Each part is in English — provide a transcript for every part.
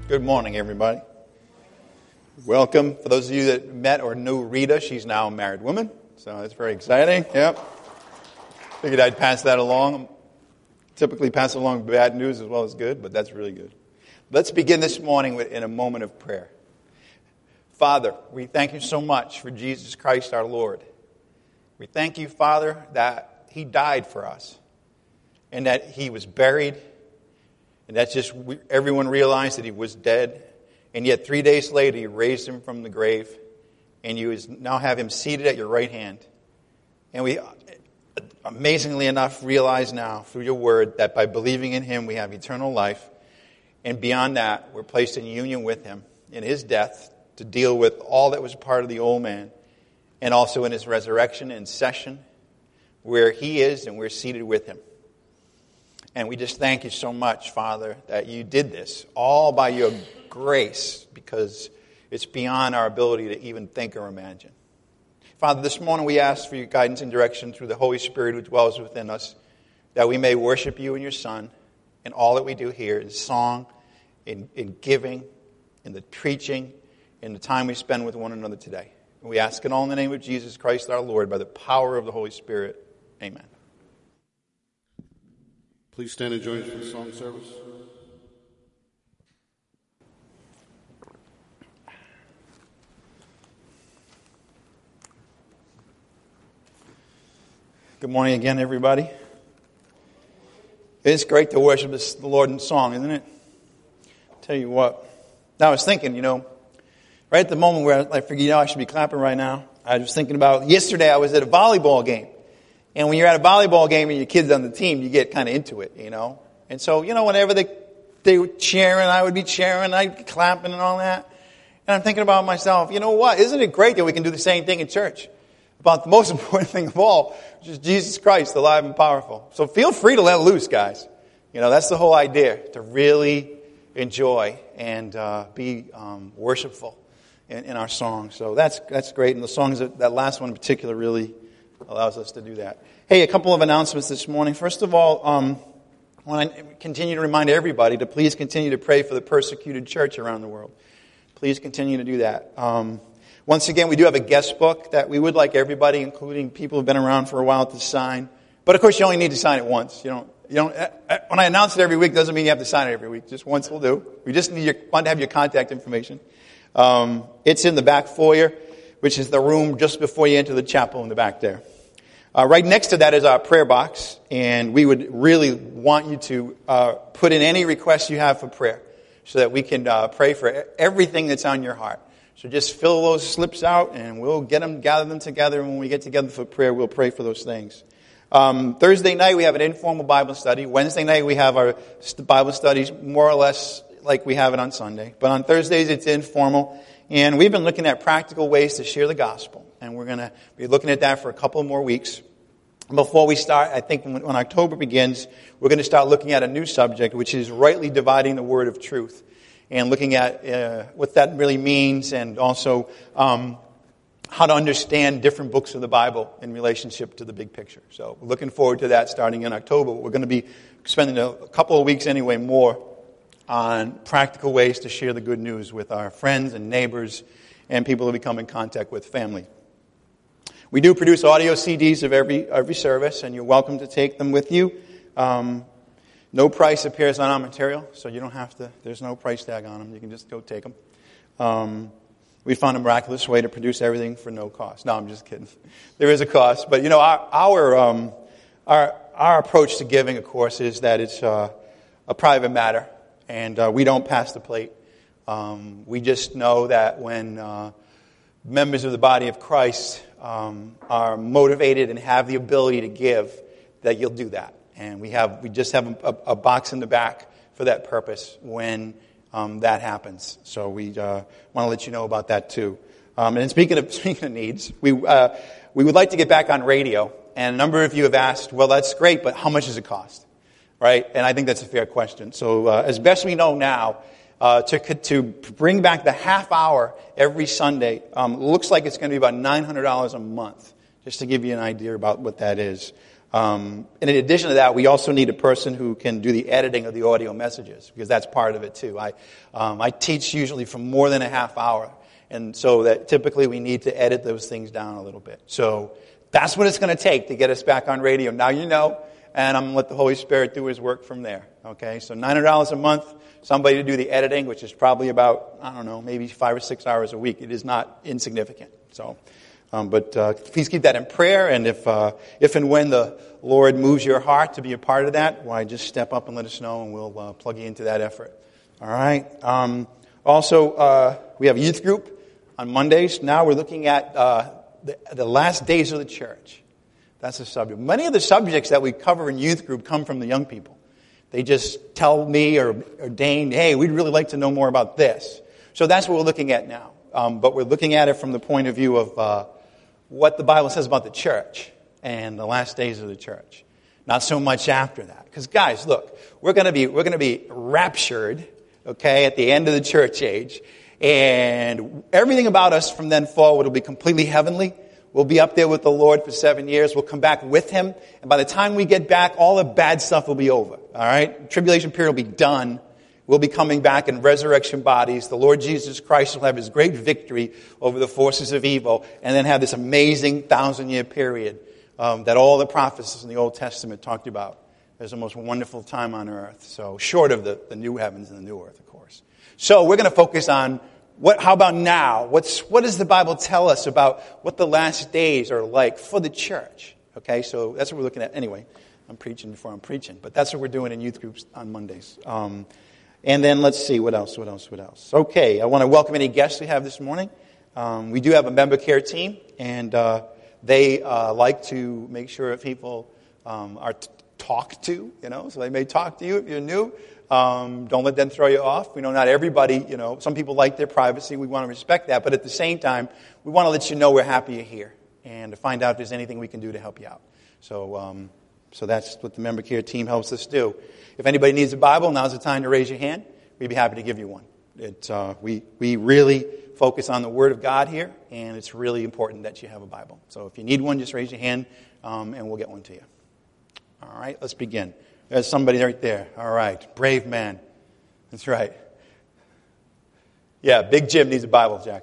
Good morning, everybody. Welcome. For those of you that met or knew Rita, she's now a married woman, so that's very exciting. Yep. Figured I'd pass that along. Typically pass along bad news as well as good, but that's really good. Let's begin this morning in a moment of prayer. Father, we thank you so much for Jesus Christ our Lord. We thank you, Father, that he died for us and that he was buried. And that's just, everyone realized that he was dead. And yet 3 days later, you raised him from the grave. And you now have him seated at your right hand. And we, amazingly enough, realize now through your word that by believing in him, we have eternal life. And beyond that, we're placed in union with him in his death to deal with all that was part of the old man. And also in his resurrection and session, where he is and we're seated with him. And we just thank you so much, Father, that you did this all by your grace, because it's beyond our ability to even think or imagine. Father, this morning we ask for your guidance and direction through the Holy Spirit who dwells within us, that we may worship you and your Son in all that we do here, in song, in giving, in the preaching, in the time we spend with one another today. And we ask it all in the name of Jesus Christ our Lord, by the power of the Holy Spirit. Amen. Please stand and join us for the song service. Good morning again, everybody. It's great to worship the Lord in song, isn't it? I'll tell you what. Now, I was thinking, right at the moment where I figured, I should be clapping right now, I was thinking about, yesterday I was at a volleyball game. And when you're at a volleyball game and your kid's on the team, you get kind of into it, And so, whenever they were cheering, I would be cheering, I'd be clapping and all that. And I'm thinking about myself, you know what? Isn't it great that we can do the same thing in church? About the most important thing of all, which is Jesus Christ, alive and powerful. So feel free to let loose, guys. That's the whole idea, to really enjoy and be worshipful in our songs. So that's great. And the songs, that last one in particular, really allows us to do that. Hey, a couple of announcements this morning. First of all, I want to continue to remind everybody to please continue to pray for the persecuted church around the world. Please continue to do that. Once again, we do have a guest book that we would like everybody, including people who've been around for a while, to sign. But of course, you only need to sign it once. You don't. When I announce it every week, doesn't mean you have to sign it every week. Just once will do. We just want to have your contact information. It's in the back foyer, which is the room just before you enter the chapel in the back there. Right next to that is our prayer box, and we would really want you to put in any requests you have for prayer so that we can pray for everything that's on your heart. So just fill those slips out, and we'll gather them together, and when we get together for prayer, we'll pray for those things. Thursday night, we have an informal Bible study. Wednesday night, we have our Bible studies more or less like we have it on Sunday. But on Thursdays, it's informal. And we've been looking at practical ways to share the gospel. And we're going to be looking at that for a couple more weeks. Before we start, I think when October begins, we're going to start looking at a new subject, which is rightly dividing the word of truth. And looking at what that really means, and also how to understand different books of the Bible in relationship to the big picture. So we're looking forward to that starting in October. We're going to be spending a couple of weeks anyway more on practical ways to share the good news with our friends and neighbors and people who we come in contact with, family. We do produce audio CDs of every service, and you're welcome to take them with you. No price appears on our material, so you don't have to. There's no price tag on them. You can just go take them. We found a miraculous way to produce everything for no cost. No, I'm just kidding. There is a cost, but our approach to giving, of course, is that it's a private matter. And we don't pass the plate. We just know that when members of the body of Christ are motivated and have the ability to give, that you'll do that. And we just have a box in the back for that purpose when that happens. So we want to let you know about that too. And speaking of needs, we would like to get back on radio. And a number of you have asked, well, that's great, but how much does it cost? Right? And I think that's a fair question. So as best we know now, to bring back the half hour every Sunday, looks like it's going to be about $900 a month, just to give you an idea about what that is. And in addition to that, we also need a person who can do the editing of the audio messages, because that's part of it too. I teach usually for more than a half hour, and so that typically we need to edit those things down a little bit. So that's what it's going to take to get us back on radio. Now you know, and I'm going to let the Holy Spirit do His work from there. Okay, so $900 a month, somebody to do the editing, which is probably about, I don't know, maybe 5 or 6 hours a week. It is not insignificant. So, but please keep that in prayer, and if and when the Lord moves your heart to be a part of that, why just step up and let us know, and we'll plug you into that effort. All right. Also, we have a youth group on Mondays. Now we're looking at the last days of the church. That's the subject. Many of the subjects that we cover in youth group come from the young people. They just tell me or Dane, hey, we'd really like to know more about this. So that's what we're looking at now. But we're looking at it from the point of view of what the Bible says about the church and the last days of the church. Not so much after that. Because guys, look, we're going to be raptured, okay, at the end of the church age. And everything about us from then forward will be completely heavenly. We'll be up there with the Lord for 7 years. We'll come back with Him. And by the time we get back, all the bad stuff will be over. All right? Tribulation period will be done. We'll be coming back in resurrection bodies. The Lord Jesus Christ will have His great victory over the forces of evil, and then have this amazing 1,000-year period that all the prophets in the Old Testament talked about. There's the most wonderful time on earth. So short of the new heavens and the new earth, of course. So we're going to focus on how about now? What does the Bible tell us about what the last days are like for the church? Okay, so that's what we're looking at. Anyway, I'm preaching before I'm preaching, but that's what we're doing in youth groups on Mondays. And then let's see, what else? Okay, I want to welcome any guests we have this morning. We do have a member care team, and they like to make sure that people are talked to, so they may talk to you if you're new. Don't let them throw you off. We know not everybody, some people like their privacy. We want to respect that. But at the same time, we want to let you know we're happy you're here and to find out if there's anything we can do to help you out. So that's what the member care team helps us do. If anybody needs a Bible, now's the time to raise your hand. We'd be happy to give you one. We really focus on the Word of God here, and it's really important that you have a Bible. So if you need one, just raise your hand, and we'll get one to you. All right, let's begin. There's somebody right there. All right. Brave man. That's right. Yeah, Big Jim needs a Bible, Jack.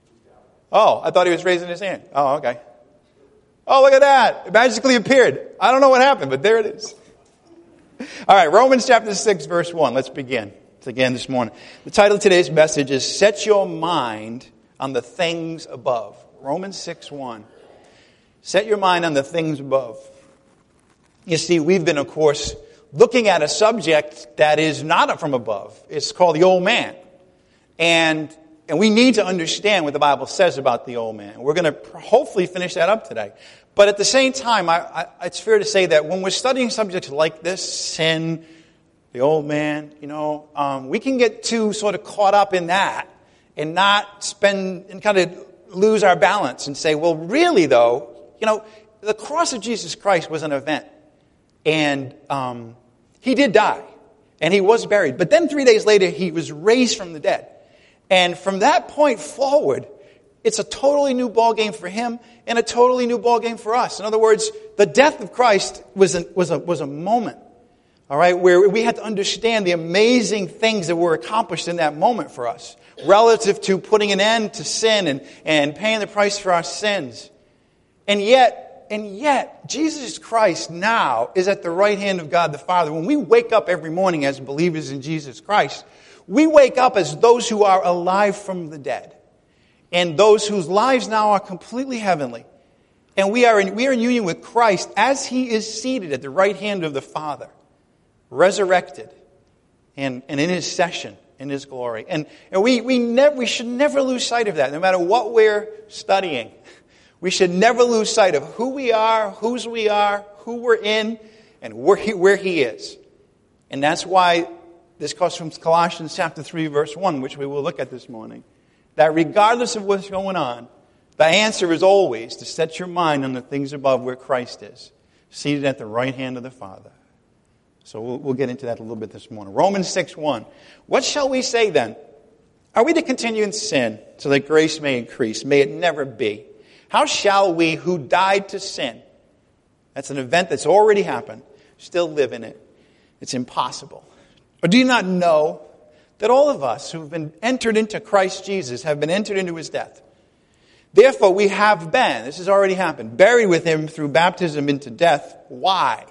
Oh, I thought he was raising his hand. Oh, okay. Oh, look at that. It magically appeared. I don't know what happened, but there it is. All right, Romans chapter 6, verse 1. Let's begin. It's again this morning. The title of today's message is Set Your Mind on the Things Above. Romans 6:1. Set your mind on the things above. You see, we've been, of course, looking at a subject that is not from above. It's called the old man. And we need to understand what the Bible says about the old man. We're going to hopefully finish that up today. But at the same time, it's fair to say that when we're studying subjects like this, sin, the old man, we can get too sort of caught up in that and not spend and kind of lose our balance and say, well, really though, the cross of Jesus Christ was an event. And He did die. And He was buried. But then 3 days later, He was raised from the dead. And from that point forward, it's a totally new ballgame for Him and a totally new ballgame for us. In other words, the death of Christ was a moment, all right, where we had to understand the amazing things that were accomplished in that moment for us, relative to putting an end to sin and paying the price for our sins. And yet, Jesus Christ now is at the right hand of God the Father. When we wake up every morning as believers in Jesus Christ, we wake up as those who are alive from the dead. And those whose lives now are completely heavenly. And we are in union with Christ as He is seated at the right hand of the Father, resurrected, and in His session, in His glory. And we should never lose sight of that, no matter what we're studying. We should never lose sight of who we are, whose we are, who we're in, and where He is. And that's why this comes from Colossians chapter 3, verse 1, which we will look at this morning. That regardless of what's going on, the answer is always to set your mind on the things above where Christ is, seated at the right hand of the Father. So we'll get into that a little bit this morning. Romans 6:1. What shall we say then? Are we to continue in sin so that grace may increase? May it never be. How shall we who died to sin That's an event that's already happened. Still live in it. It's impossible. Or do you not know that all of us who've been entered into Christ Jesus have been entered into his death? Therefore, we have been, this has already happened, buried with him through baptism into death. Why?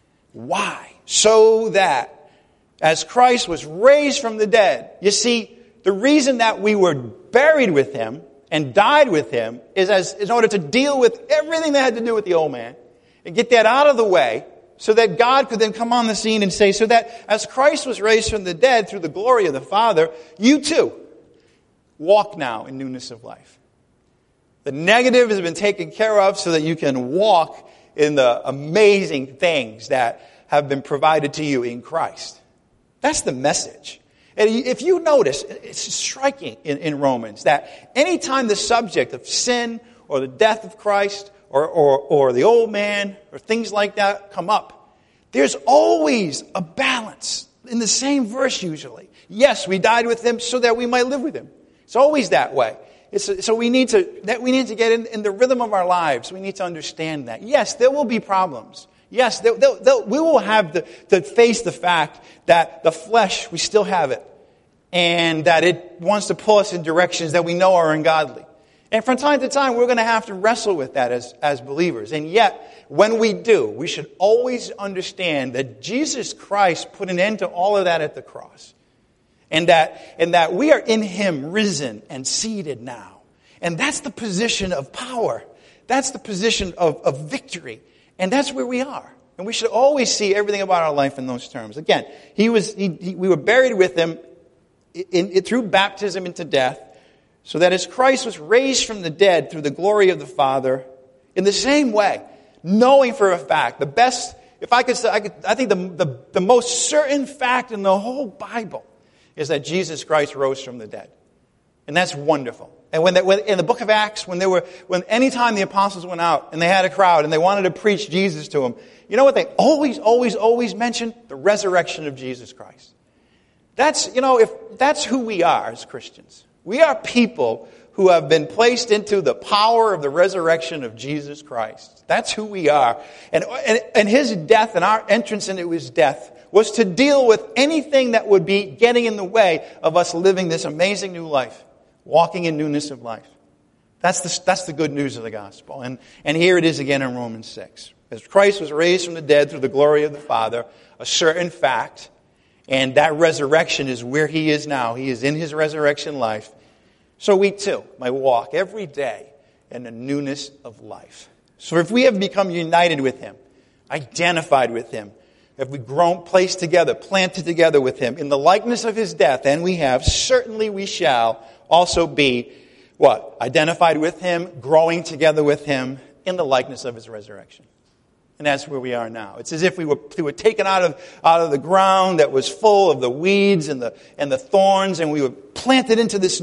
Why? So that as Christ was raised from the dead, you see, the reason that we were buried with him and died with him is in order to deal with everything that had to do with the old man and get that out of the way so that God could then come on the scene and say, so that as Christ was raised from the dead through the glory of the Father, you too walk now in newness of life. The negative has been taken care of so that you can walk in the amazing things that have been provided to you in Christ. That's the message. And if you notice, it's striking in Romans that anytime the subject of sin or the death of Christ or the old man or things like that come up, there's always a balance in the same verse usually. Yes, we died with him so that we might live with him. It's always that way. So we need to get in the rhythm of our lives. We need to understand that. Yes, there will be problems. Yes, we will have to face the fact that the flesh, we still have it. And that it wants to pull us in directions that we know are ungodly. And from time to time, we're going to have to wrestle with that as believers. And yet, when we do, we should always understand that Jesus Christ put an end to all of that at the cross. And that we are in him risen and seated now. And that's the position of power. That's the position of victory. And that's where we are. And we should always see everything about our life in those terms. Again, we were buried with him through baptism into death, so that as Christ was raised from the dead through the glory of the Father, in the same way, knowing for a fact, the best, if I could say, I think the most certain fact in the whole Bible is that Jesus Christ rose from the dead. And that's wonderful. And when in the book of Acts, when anytime the apostles went out and they had a crowd and they wanted to preach Jesus to them, you know what they always mentioned? The resurrection of Jesus Christ. If that's who we are as Christians. We are people who have been placed into the power of the resurrection of Jesus Christ. That's who we are. And his death and our entrance into his death was to deal with anything that would be getting in the way of us living this amazing new life, walking in newness of life. That's the good news of the gospel. And here it is again in Romans 6. As Christ was raised from the dead through the glory of the Father, a certain fact, and that resurrection is where he is now. He is in his resurrection life. So we too might walk every day in the newness of life. So if we have become united with him, identified with him, if we've grown, placed together, planted together with him in the likeness of his death, and we have, certainly we shall also be, what? Identified with him, growing together with him in the likeness of his resurrection. And that's where we are now. It's as if we were taken out of the ground that was full of the weeds and the thorns, and we were planted into this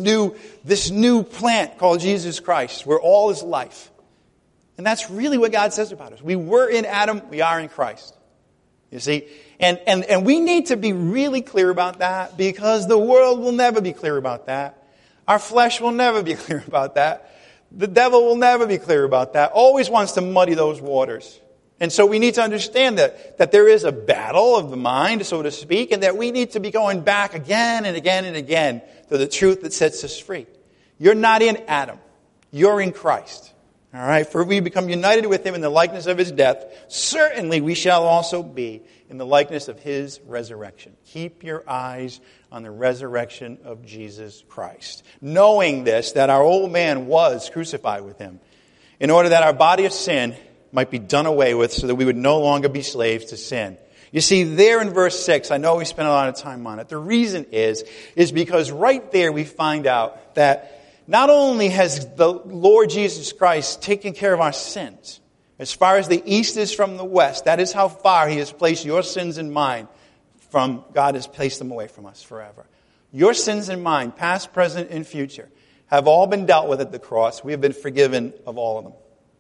new plant called Jesus Christ, where all is life. And that's really what God says about us. We were in Adam, we are in Christ. You see? And we need to be really clear about that, because the world will never be clear about that. Our flesh will never be clear about that. The devil will never be clear about that. Always wants to muddy those waters. And so we need to understand that there is a battle of the mind, so to speak, and that we need to be going back again and again and again to the truth that sets us free. You're not in Adam. You're in Christ. All right? For if we become united with him in the likeness of his death, certainly we shall also be in the likeness of his resurrection. Keep your eyes on the resurrection of Jesus Christ. Knowing this, that our old man was crucified with him, in order that our body of sin might be done away with, so that we would no longer be slaves to sin. You see, there in verse 6, I know we spent a lot of time on it. The reason is because right there we find out that not only has the Lord Jesus Christ taken care of our sins, as far as the east is from the west, that is how far he has placed your sins and mine from, God has placed them away from us forever. Your sins and mine, past, present, and future, have all been dealt with at the cross. We have been forgiven of all of them.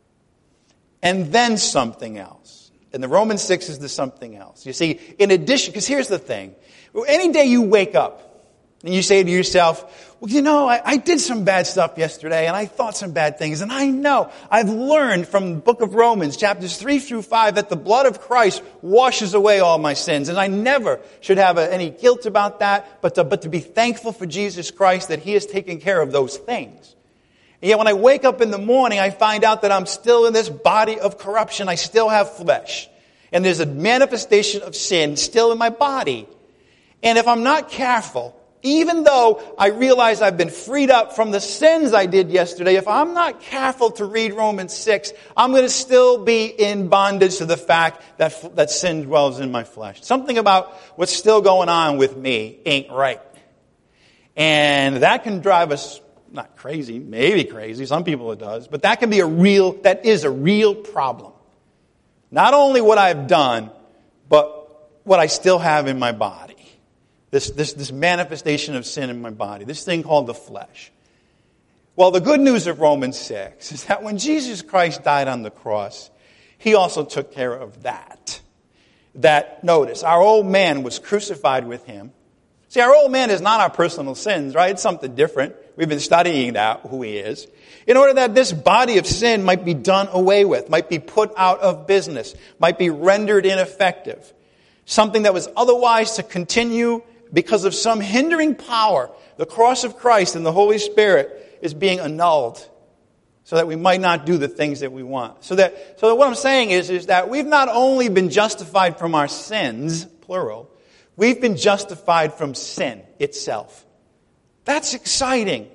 And then something else. And the Romans 6 is the something else. You see, in addition, because here's the thing. Any day you wake up, And you say to yourself, well, you know, I did some bad stuff yesterday, and I thought some bad things, and I know, I've learned from the book of Romans, chapters 3 through 5, that the blood of Christ washes away all my sins, and I never should have any guilt about that, but to be thankful for Jesus Christ that He has taken care of those things. And yet when I wake up in the morning, I find out that I'm still in this body of corruption. I still have flesh. And there's a manifestation of sin still in my body. And if I'm not careful, even though I realize I've been freed up from the sins I did yesterday, if I'm not careful to read Romans 6, I'm going to still be in bondage to the fact that sin dwells in my flesh. Something about what's still going on with me ain't right. And that can drive us, not crazy, maybe crazy, some people it does, but that is a real problem. Not only what I've done, but what I still have in my body. This manifestation of sin in my body, this thing called the flesh. Well, the good news of Romans 6 is that when Jesus Christ died on the cross, He also took care of that. Notice, our old man was crucified with Him. See, our old man is not our personal sins, right? It's something different. We've been studying that, who he is. In order that this body of sin might be done away with, might be put out of business, might be rendered ineffective. Something that was otherwise to continue because of some hindering power, the cross of Christ and the Holy Spirit is being annulled so that we might not do the things that we want. So that what I'm saying is that we've not only been justified from our sins, plural, we've been justified from sin itself. That's exciting.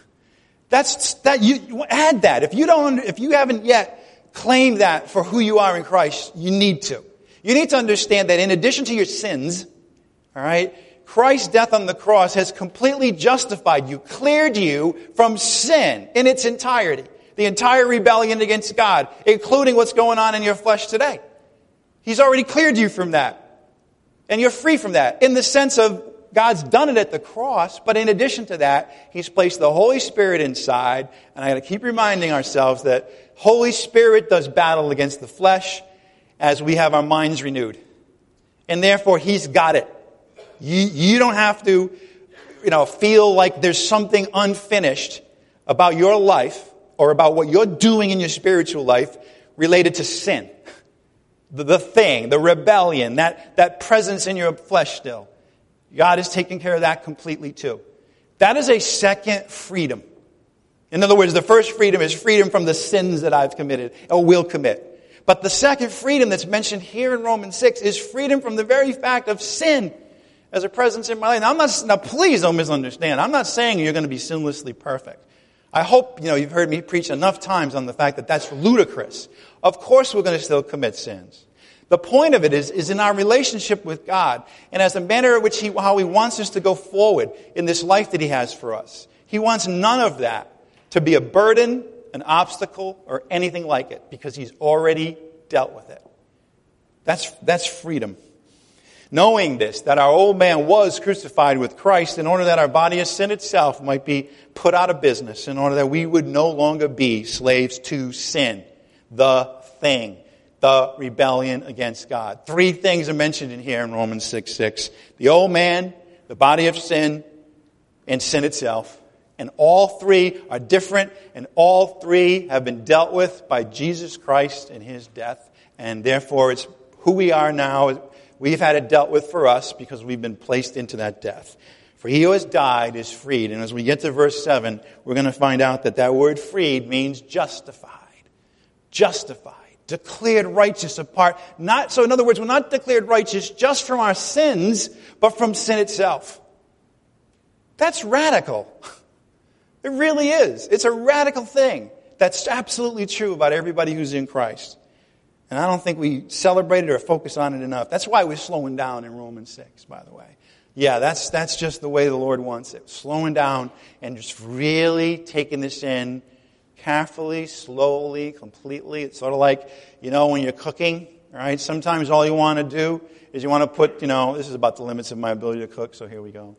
You add that. If you haven't yet claimed that for who you are in Christ, you need to. You need to understand that in addition to your sins, all right, Christ's death on the cross has completely justified you, cleared you from sin in its entirety. The entire rebellion against God, including what's going on in your flesh today. He's already cleared you from that. And you're free from that. In the sense of God's done it at the cross, but in addition to that, He's placed the Holy Spirit inside. And I got to keep reminding ourselves that Holy Spirit does battle against the flesh as we have our minds renewed. And therefore, He's got it. You don't have to, feel like there's something unfinished about your life or about what you're doing in your spiritual life related to sin. The rebellion, that presence in your flesh still. God is taking care of that completely too. That is a second freedom. In other words, the first freedom is freedom from the sins that I've committed or will commit. But the second freedom that's mentioned here in Romans 6 is freedom from the very fact of sin as a presence in my life. Now please don't misunderstand. I'm not saying you're going to be sinlessly perfect. I hope, you've heard me preach enough times on the fact that that's ludicrous. Of course we're going to still commit sins. The point of it is in our relationship with God and as the manner in which how He wants us to go forward in this life that He has for us. He wants none of that to be a burden, an obstacle, or anything like it because He's already dealt with it. That's freedom. Knowing this, that our old man was crucified with Christ in order that our body of sin itself might be put out of business, in order that we would no longer be slaves to sin, the thing, the rebellion against God. 3 things are mentioned in here in Romans 6:6. The old man, the body of sin, and sin itself. And all 3 are different, and all 3 have been dealt with by Jesus Christ and His death. And therefore, it's who we are now. We've had it dealt with for us because we've been placed into that death. For he who has died is freed. And as we get to verse 7, we're going to find out that word freed means justified. Justified. Declared righteous apart. So in other words, we're not declared righteous just from our sins, but from sin itself. That's radical. It really is. It's a radical thing. That's absolutely true about everybody who's in Christ. And I don't think we celebrate it or focus on it enough. That's why we're slowing down in Romans 6, by the way. Yeah, that's just the way the Lord wants it. Slowing down and just really taking this in carefully, slowly, completely. It's sort of like, when you're cooking, right? Sometimes all you want to do is you want to put, this is about the limits of my ability to cook, so here we go.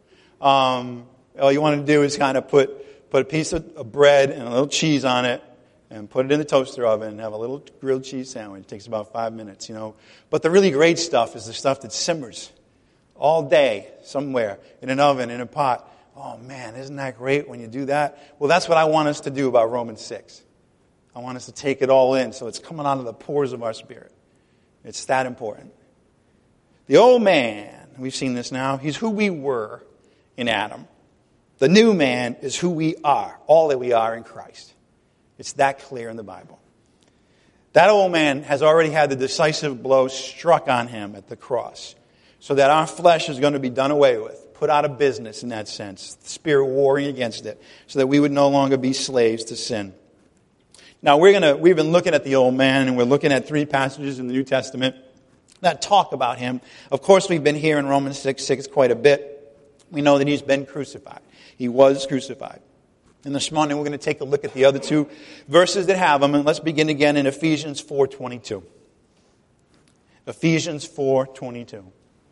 All you want to do is kind of put a piece of bread and a little cheese on it, and put it in the toaster oven and have a little grilled cheese sandwich. It takes about 5 minutes, But the really great stuff is the stuff that simmers all day somewhere in an oven, in a pot, Oh man, isn't that great when you do that? Well, that's what I want us to do about Romans 6. I want us to take it all in so it's coming out of the pores of our spirit. It's that important. The old man, we've seen this now, he's who we were in Adam. The new man is who we are, all that we are in Christ. It's that clear in the Bible. That old man has already had the decisive blow struck on him at the cross, so that our flesh is going to be done away with, put out of business in that sense, the Spirit warring against it, so that we would no longer be slaves to sin. Now, we've been looking at the old man, and we're looking at 3 passages in the New Testament that talk about him. Of course, we've been here in Romans 6:6 quite a bit. We know that he's been crucified. He was crucified. And this morning we're going to take a look at the other 2 verses that have them, and let's begin again in Ephesians 4:22. Ephesians 4:22.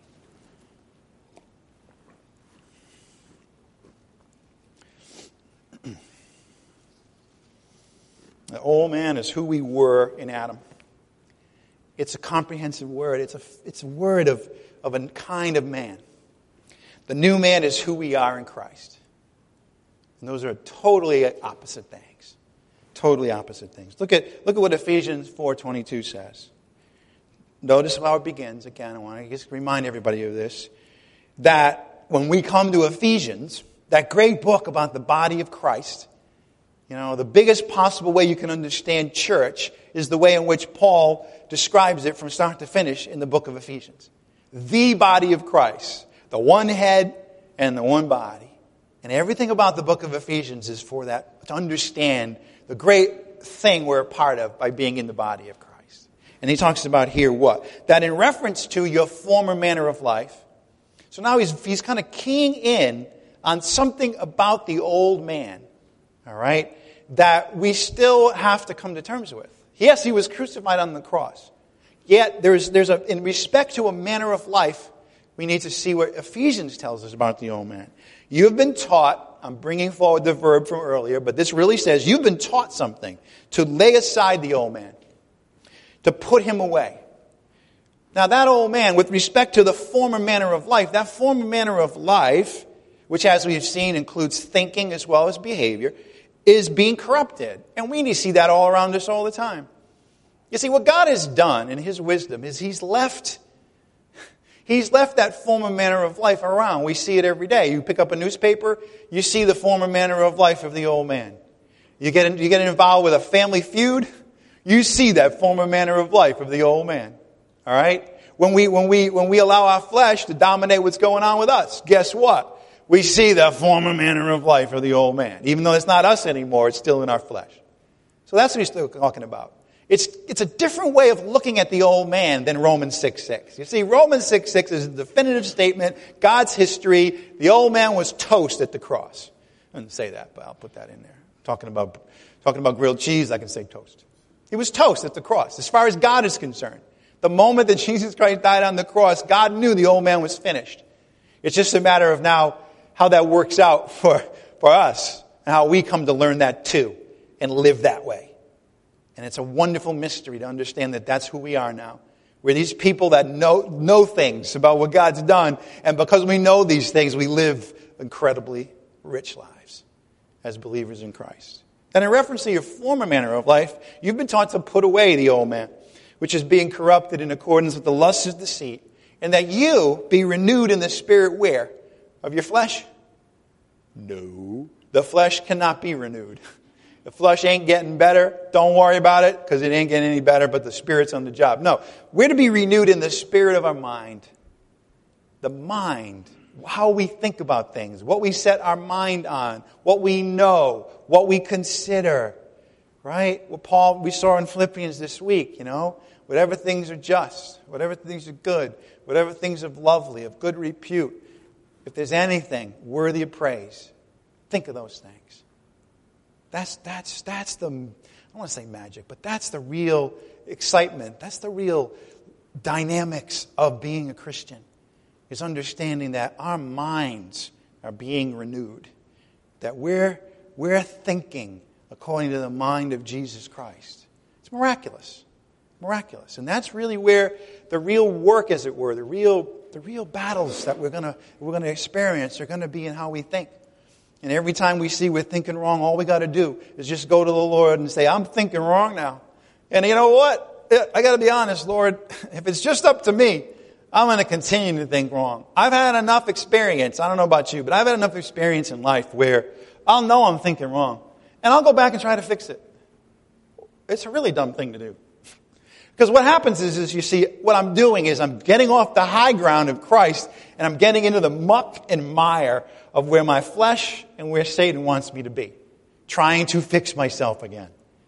The old man is who we were in Adam. It's a comprehensive word. It's a word of a kind of man. The new man is who we are in Christ. And those are totally opposite things. Totally opposite things. Look at what Ephesians 4:22 says. Notice how it begins. Again, I want to just remind everybody of this. That when we come to Ephesians, that great book about the body of Christ, the biggest possible way you can understand church is the way in which Paul describes it from start to finish in the book of Ephesians. The body of Christ. The one head and the one body. And everything about the book of Ephesians is for that, to understand the great thing we're a part of by being in the body of Christ. And he talks about here what? That in reference to your former manner of life. So now he's kind of keying in on something about the old man. All right? That we still have to come to terms with. Yes, he was crucified on the cross. Yet in respect to a manner of life, we need to see what Ephesians tells us about the old man. You have been taught, I'm bringing forward the verb from earlier, but this really says you've been taught something, to lay aside the old man, to put him away. Now that old man, with respect to the former manner of life, that former manner of life, which as we've seen includes thinking as well as behavior, is being corrupted. And we need to see that all around us all the time. You see, what God has done in His wisdom is He's left that former manner of life around. We see it every day. You pick up a newspaper, you see the former manner of life of the old man. You get involved with a family feud, you see that former manner of life of the old man. All right? When we allow our flesh to dominate what's going on with us, guess what? We see the former manner of life of the old man. Even though it's not us anymore, it's still in our flesh. So that's what he's still talking about. It's a different way of looking at the old man than Romans 6:6. You see, Romans 6:6 is a definitive statement, God's history. The old man was toast at the cross. I didn't say that, but I'll put that in there. Talking about grilled cheese, I can say toast. He was toast at the cross, as far as God is concerned. The moment that Jesus Christ died on the cross, God knew the old man was finished. It's just a matter of now how that works out for us and how we come to learn that too and live that way. And it's a wonderful mystery to understand that that's who we are now. We're these people that know things about what God's done, and because we know these things, we live incredibly rich lives as believers in Christ. And in reference to your former manner of life, you've been taught to put away the old man, which is being corrupted in accordance with the lusts of deceit, and that you be renewed in the spirit where? Of your flesh? No. The flesh cannot be renewed. The flesh ain't getting better. Don't worry about it because it ain't getting any better, but the spirit's on the job. No. We're to be renewed in the spirit of our mind. The mind. How we think about things. What we set our mind on. What we know. What we consider. Right? What we saw in Philippians this week, Whatever things are just. Whatever things are good. Whatever things are lovely. Of good repute. If there's anything worthy of praise, think of those things. That's the, I don't want to say magic, but that's the real excitement. That's the real dynamics of being a Christian, is understanding that our minds are being renewed. That we're thinking according to the mind of Jesus Christ. It's miraculous. Miraculous. And that's really where the real work, as it were, the real battles that we're gonna experience are gonna be in how we think. And every time we see we're thinking wrong, all we got to do is just go to the Lord and say, I'm thinking wrong now. And you know what? I got to be honest, Lord, if it's just up to me, I'm going to continue to think wrong. I've had enough experience. I don't know about you, but I've had enough experience in life where I'll know I'm thinking wrong. And I'll go back and try to fix it. It's a really dumb thing to do. Because what happens is you see, what I'm doing is I'm getting off the high ground of Christ and I'm getting into the muck and mire of where my flesh and where Satan wants me to be. Trying to fix myself again.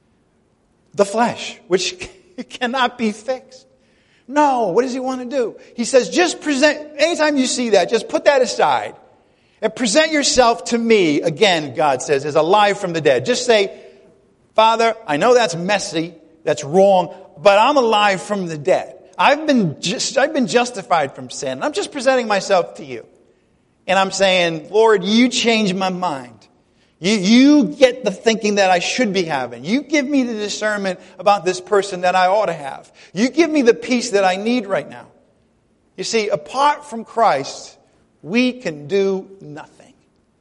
The flesh, which cannot be fixed. No, what does he want to do? He says, just present, anytime you see that, just put that aside. And present yourself to me, again, God says, as alive from the dead. Just say, Father, I know that's messy, that's wrong, but I'm alive from the dead. I've been justified from sin. I'm just presenting myself to you. And I'm saying, Lord, you change my mind. You get the thinking that I should be having. You give me the discernment about this person that I ought to have. You give me the peace that I need right now. You see, apart from Christ, we can do nothing.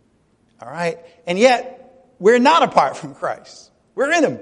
All right? And yet, we're not apart from Christ. We're in Him.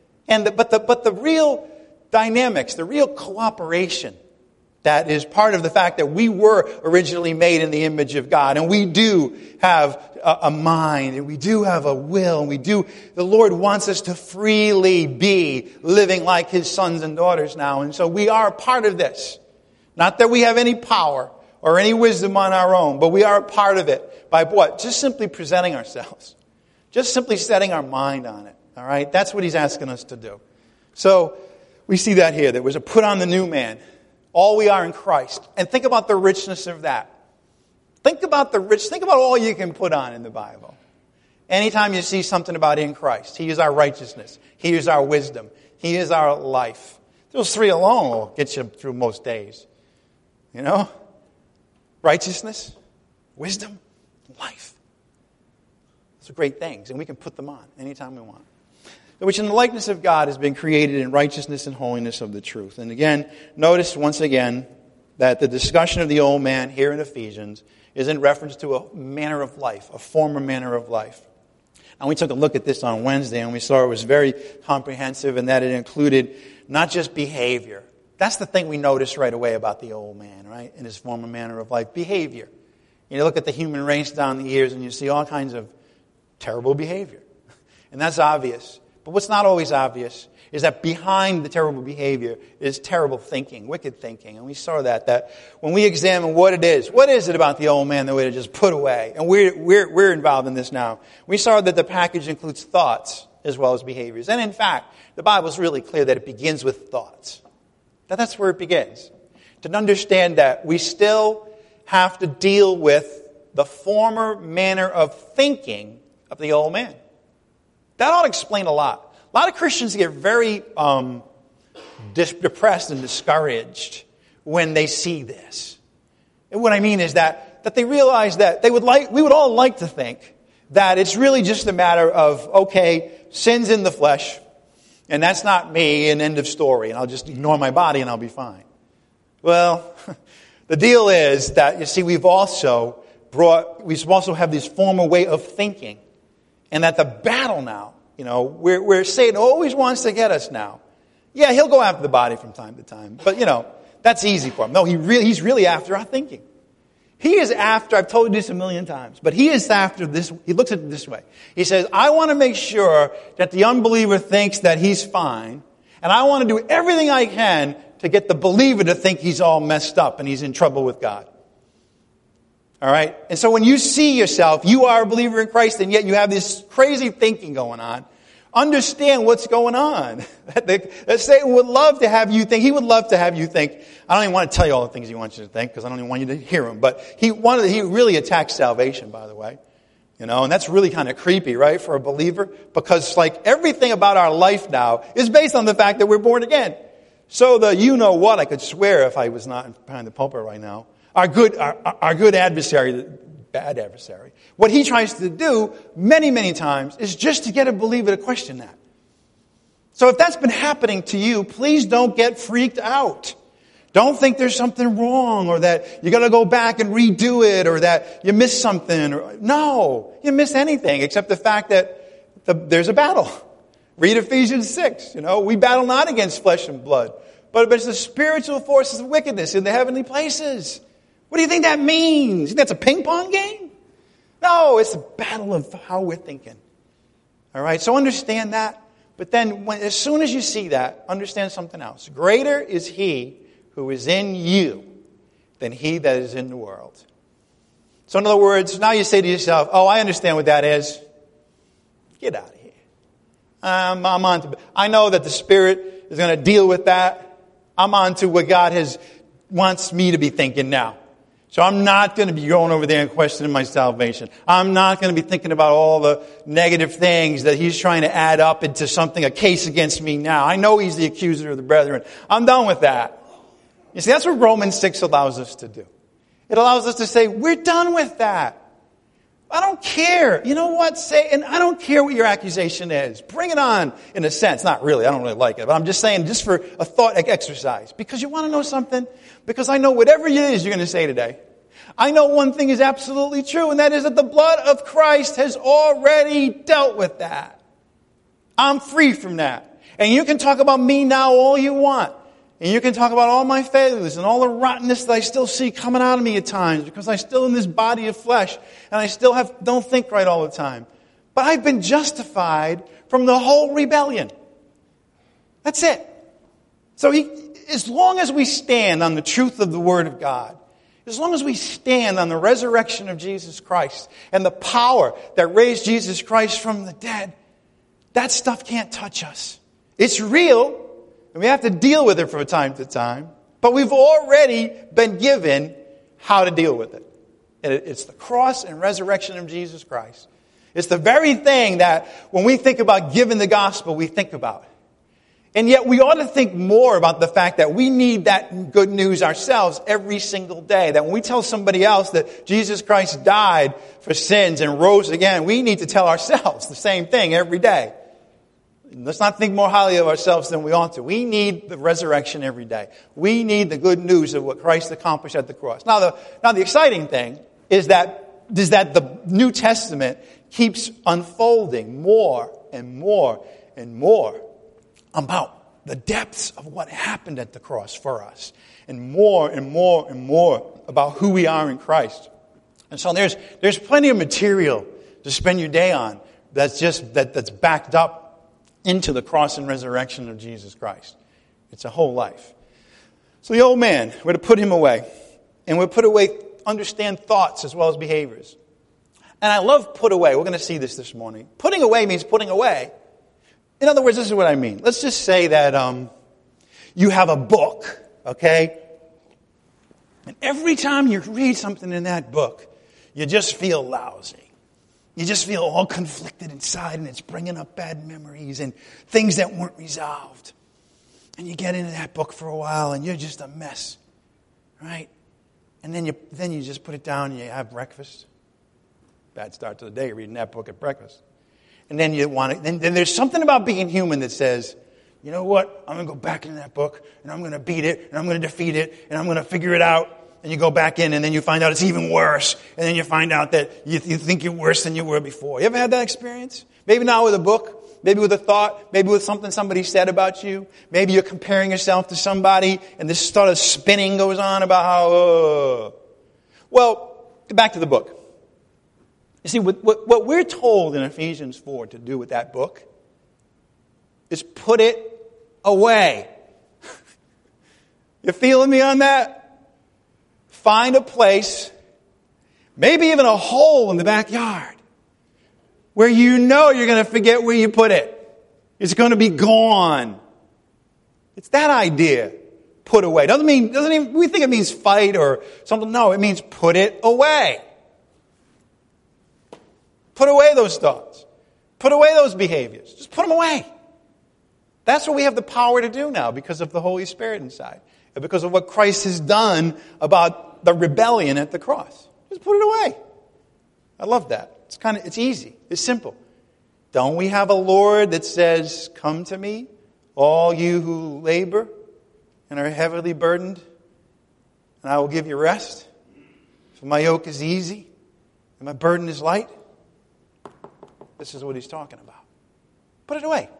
But the real dynamics, the real cooperation that is part of the fact that we were originally made in the image of God, and we do have a mind, and we do have a will, and the Lord wants us to freely be living like His sons and daughters now, and so we are a part of this. Not that we have any power or any wisdom on our own, but we are a part of it by what? Just simply presenting ourselves. Just simply setting our mind on it. All right? That's what He's asking us to do. So, we see that here. There was a put on the new man. All we are in Christ. And think about the richness of that. Think about all you can put on in the Bible. Anytime you see something about in Christ, He is our righteousness. He is our wisdom. He is our life. Those three alone will get you through most days. You know? Righteousness, wisdom, life. Those are great things, and we can put them on anytime we want. Which in the likeness of God has been created in righteousness and holiness of the truth. And again, notice once again that the discussion of the old man here in Ephesians is in reference to a manner of life, a former manner of life. And we took a look at this on Wednesday, and we saw it was very comprehensive and that it included not just behavior. That's the thing we notice right away about the old man, right? In his former manner of life. Behavior. You look at the human race down the years and you see all kinds of terrible behavior. And that's obvious. But what's not always obvious is that behind the terrible behavior is terrible thinking, wicked thinking. And we saw that when we examine what it is about the old man that we just put away? And we're involved in this now. We saw that the package includes thoughts as well as behaviors. And in fact, the Bible is really clear that it begins with thoughts. That's where it begins. To understand that we still have to deal with the former manner of thinking of the old man. That ought to explain a lot. A lot of Christians get very depressed and discouraged when they see this. And what I mean is that they realize that we would all like to think that it's really just a matter of, okay, sin's in the flesh, and that's not me, and end of story, and I'll just ignore my body and I'll be fine. Well, the deal is that, you see, we've also have this former way of thinking. And that the battle now, where Satan always wants to get us now. Yeah, he'll go after the body from time to time. But, that's easy for him. No, he's really after our thinking. He is after, I've told you this a million times, but he is after this. He looks at it this way. He says, I want to make sure that the unbeliever thinks that he's fine. And I want to do everything I can to get the believer to think he's all messed up and he's in trouble with God. All right? And so when you see yourself, you are a believer in Christ, and yet you have this crazy thinking going on, understand what's going on. That Satan would love to have you think. He would love to have you think. I don't even want to tell you all the things he wants you to think, because I don't even want you to hear him. But he really attacks salvation, by the way. And that's really kind of creepy, right, for a believer? Because like everything about our life now is based on the fact that we're born again. So I could swear if I was not behind the pulpit right now. Our good adversary, the bad adversary, what he tries to do many, many times is just to get a believer to question that. So if that's been happening to you, please don't get freaked out. Don't think there's something wrong or that you got to go back and redo it or that you missed something. No, you miss anything except the fact that there's a battle. Read Ephesians 6. We battle not against flesh and blood, but it's the spiritual forces of wickedness in the heavenly places. What do you think that means? You think that's a ping pong game? No, it's a battle of how we're thinking. All right, so understand that. But then as soon as you see that, understand something else. Greater is He who is in you than he that is in the world. So in other words, now you say to yourself, oh, I understand what that is. Get out of here. I'm on to, I know that the Spirit is going to deal with that. I'm on to what God wants me to be thinking now. So I'm not going to be going over there and questioning my salvation. I'm not going to be thinking about all the negative things that He's trying to add up into something, a case against me now. I know He's the accuser of the brethren. I'm done with that. You see, that's what Romans 6 allows us to do. It allows us to say, we're done with that. I don't care. You know what? And I don't care what your accusation is. Bring it on, in a sense. Not really. I don't really like it. But I'm just saying, just for a thought exercise. Because you want to know something? Because I know whatever it is you're going to say today. I know one thing is absolutely true, and that is that the blood of Christ has already dealt with that. I'm free from that. And you can talk about me now all you want. And you can talk about all my failures and all the rottenness that I still see coming out of me at times because I'm still in this body of flesh and I still don't think right all the time. But I've been justified from the whole rebellion. That's it. So as long as we stand on the truth of the Word of God, as long as we stand on the resurrection of Jesus Christ and the power that raised Jesus Christ from the dead, that stuff can't touch us. It's real. And we have to deal with it from time to time. But we've already been given how to deal with it. And it's the cross and resurrection of Jesus Christ. It's the very thing that when we think about giving the gospel, we think about. And yet we ought to think more about the fact that we need that good news ourselves every single day. That when we tell somebody else that Jesus Christ died for sins and rose again, we need to tell ourselves the same thing every day. Let's not think more highly of ourselves than we ought to. We need the resurrection every day. We need the good news of what Christ accomplished at the cross. Now the exciting thing is that the New Testament keeps unfolding more and more and more about the depths of what happened at the cross for us. And more and more and more about who we are in Christ. And so there's plenty of material to spend your day on that's backed up into the cross and resurrection of Jesus Christ. It's a whole life. So the old man, we're to put him away. And we're put away, understand thoughts as well as behaviors. And I love put away. We're going to see this morning. Putting away means putting away. In other words, this is what I mean. Let's just say that you have a book, okay? And every time you read something in that book, you just feel lousy. You just feel all conflicted inside, and it's bringing up bad memories and things that weren't resolved. And you get into that book for a while, and you're just a mess, right? And then you just put it down, and you have breakfast. Bad start to the day, reading that book at breakfast. And then then there's something about being human that says, you know what? I'm going to go back into that book, and I'm going to beat it, and I'm going to defeat it, and I'm going to figure it out. And you go back in, and then you find out it's even worse. And then you find out that you think you're worse than you were before. You ever had that experience? Maybe not with a book. Maybe with a thought. Maybe with something somebody said about you. Maybe you're comparing yourself to somebody, and this sort of spinning goes on about how... Well, back to the book. You see, what we're told in Ephesians 4 to do with that book is put it away. You feeling me on that? Find a place, maybe even a hole in the backyard, where you know you're going to forget where you put it. It's going to be gone. It's that idea. Put away. Doesn't even, we think it means fight or something. No, it means put it away. Put away those thoughts. Put away those behaviors. Just put them away. That's what we have the power to do now because of the Holy Spirit inside. And because of what Christ has done about the rebellion at the cross. Just put it away. I love that. It's easy. It's simple. Don't we have a Lord that says, come to me, all you who labor and are heavily burdened, and I will give you rest. For my yoke is easy and my burden is light. This is what he's talking about. Put it away.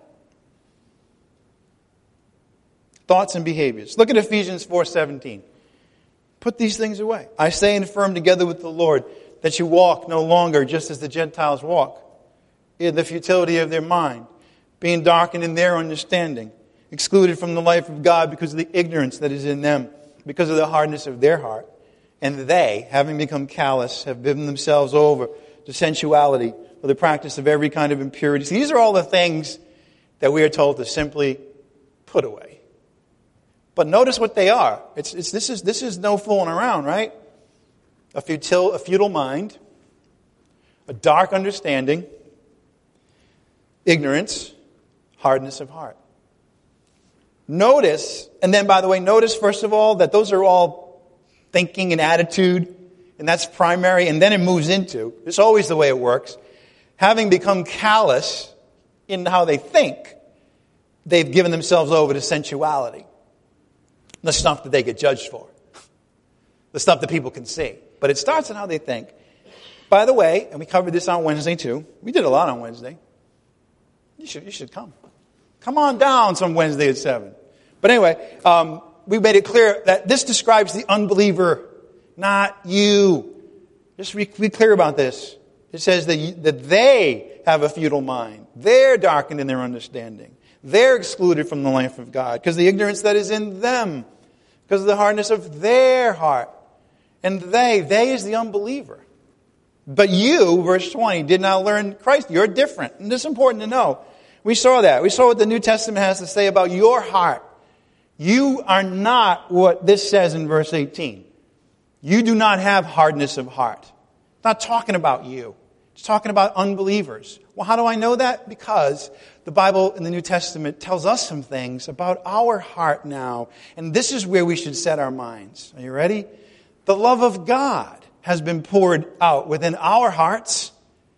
Thoughts and behaviors. Look at Ephesians 4:17. Put these things away. I say and affirm together with the Lord that you walk no longer just as the Gentiles walk, in the futility of their mind, being darkened in their understanding, excluded from the life of God because of the ignorance that is in them, because of the hardness of their heart. And they, having become callous, have given themselves over to sensuality for the practice of every kind of impurity. So these are all the things that we are told to simply put away. But notice what they are. This is no fooling around, right? A futile mind, a dark understanding, ignorance, hardness of heart. Notice, and then by the way, notice first of all that those are all thinking and attitude, and that's primary, and then it moves into, it's always the way it works, having become callous in how they think, they've given themselves over to sensuality. The stuff that they get judged for. The stuff that people can see. But it starts in how they think. By the way, and we covered this on Wednesday too. We did a lot on Wednesday. You should come. Come on down some Wednesday at 7. But anyway, we made it clear that this describes the unbeliever, not you. Just be clear about this. It says that they have a futile mind. They're darkened in their understanding. They're excluded from the life of God because of the ignorance that is in them, because of the hardness of their heart. And they is the unbeliever. But you, verse 20, did not learn Christ. You're different. And this is important to know. We saw that. We saw what the New Testament has to say about your heart. You are not what this says in verse 18. You do not have hardness of heart. It's not talking about you. It's talking about unbelievers. Well, how do I know that? Because the Bible in the New Testament tells us some things about our heart now. And this is where we should set our minds. Are you ready? The love of God has been poured out within our hearts.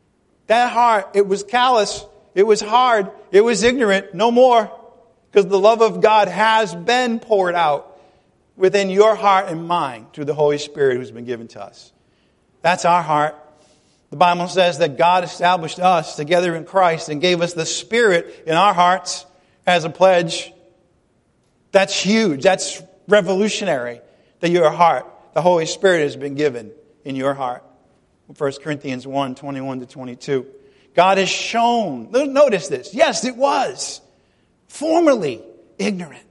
That heart, it was callous, it was hard, it was ignorant, no more. Because the love of God has been poured out within your heart and mine through the Holy Spirit who's been given to us. That's our heart. The Bible says that God established us together in Christ and gave us the Spirit in our hearts as a pledge. That's huge. That's revolutionary that your heart, the Holy Spirit has been given in your heart. 1 Corinthians 1, 21 to 22. God has shown, notice this, yes, it was formerly ignorant.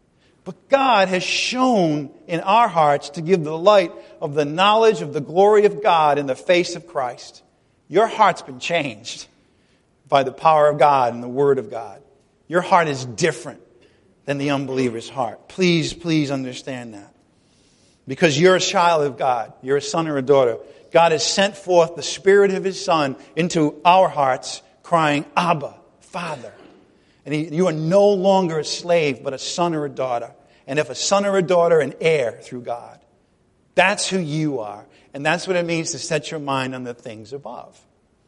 But God has shown in our hearts to give the light of the knowledge of the glory of God in the face of Christ. Your heart's been changed by the power of God and the Word of God. Your heart is different than the unbeliever's heart. Please understand that. Because you're a child of God. You're a son or a daughter. God has sent forth the Spirit of His Son into our hearts, crying, Abba, Father. And you are no longer a slave, but a son or a daughter. And if a son or a daughter, an heir through God. That's who you are. And that's what it means to set your mind on the things above.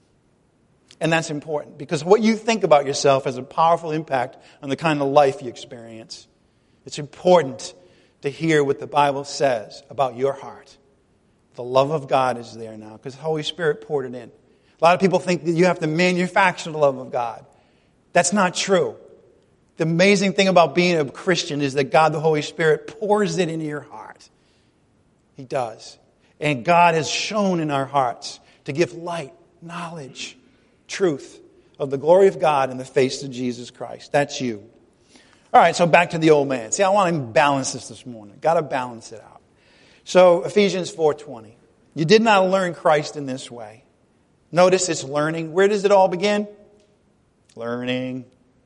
And that's important. Because what you think about yourself has a powerful impact on the kind of life you experience. It's important to hear what the Bible says about your heart. The love of God is there now because the Holy Spirit poured it in. A lot of people think that you have to manufacture the love of God. That's not true. The amazing thing about being a Christian is that God, the Holy Spirit, pours it into your heart. He does. And God has shown in our hearts to give light, knowledge, truth of the glory of God in the face of Jesus Christ. That's you. All right, so back to the old man. See, I want to balance this morning. Got to balance it out. So Ephesians 4:20. You did not learn Christ in this way. Notice it's learning. Where does it all begin? Learning,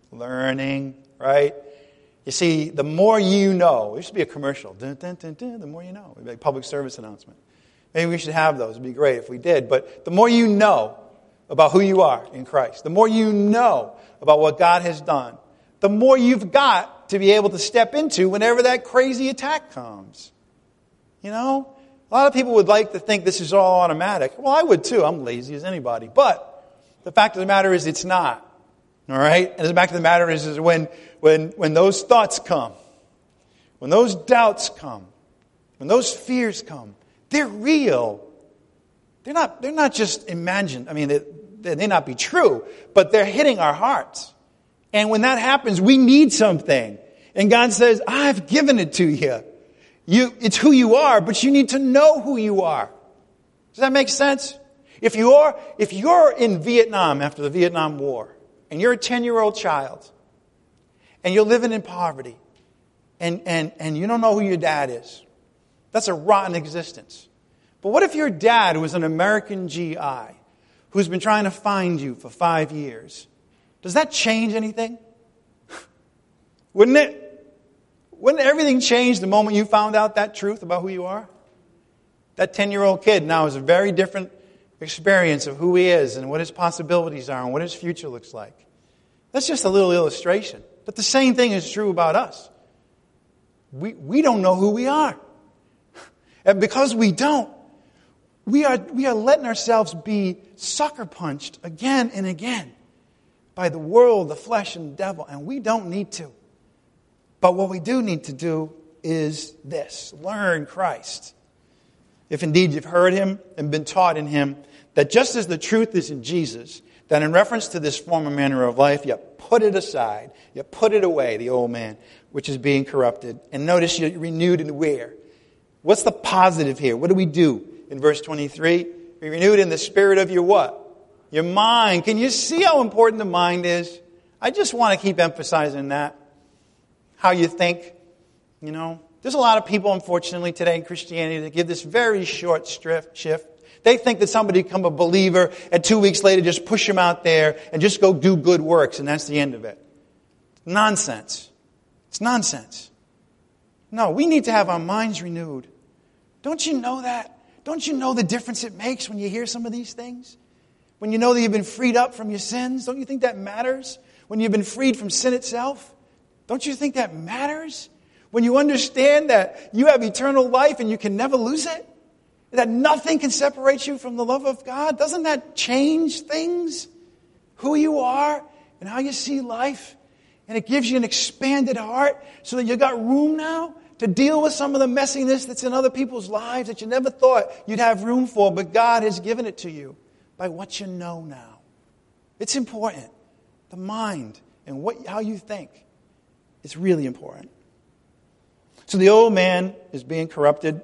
right? You see, the more you know, there should be a commercial. Dun, dun, dun, dun, the more you know. It'd be a public service announcement. Maybe we should have those. It'd be great if we did. But the more you know about who you are in Christ, the more you know about what God has done, the more you've got to be able to step into whenever that crazy attack comes. You know? A lot of people would like to think this is all automatic. Well, I would too. I'm lazy as anybody. But the fact of the matter is it's not. All right? And the fact of the matter is when those thoughts come, when those doubts come, when those fears come, they're real. They're not just imagined. I mean, they may not be true, but they're hitting our hearts. And when that happens, we need something. And God says, I've given it to you. It's who you are, but you need to know who you are. Does that make sense? If you're in Vietnam after the Vietnam War, and you're a 10-year-old child, and you're living in poverty, and you don't know who your dad is, that's a rotten existence. But what if your dad was an American GI who's been trying to find you for 5 years? Does that change anything? Wouldn't it? Wouldn't everything change the moment you found out that truth about who you are? That 10-year-old kid now has a very different experience of who he is and what his possibilities are and what his future looks like. That's just a little illustration. But the same thing is true about us. We don't know who we are. And because we don't, we are letting ourselves be sucker punched again and again by the world, the flesh, and the devil. And we don't need to. But what we do need to do is this: learn Christ. If indeed you've heard him and been taught in him, that just as the truth is in Jesus, that in reference to this former manner of life, you put it aside, you put it away, the old man, which is being corrupted. And notice you're renewed in where? What's the positive here? What do we do? In verse 23, be renewed in the spirit of your what? Your mind. Can you see how important the mind is? I just want to keep emphasizing that. How you think, you know. There's a lot of people, unfortunately, today in Christianity that give this very short shift. They think that somebody become a believer and 2 weeks later just push them out there and just go do good works and that's the end of it. Nonsense. It's nonsense. No, we need to have our minds renewed. Don't you know that? Don't you know the difference it makes when you hear some of these things? When you know that you've been freed up from your sins, don't you think that matters? When you've been freed from sin itself, don't you think that matters? When you understand that you have eternal life and you can never lose it, that nothing can separate you from the love of God, doesn't that change things? Who you are and how you see life? And it gives you an expanded heart so that you got room now to deal with some of the messiness that's in other people's lives that you never thought you'd have room for, but God has given it to you by what you know now. It's important. The mind and how you think is really important. So the old man is being corrupted.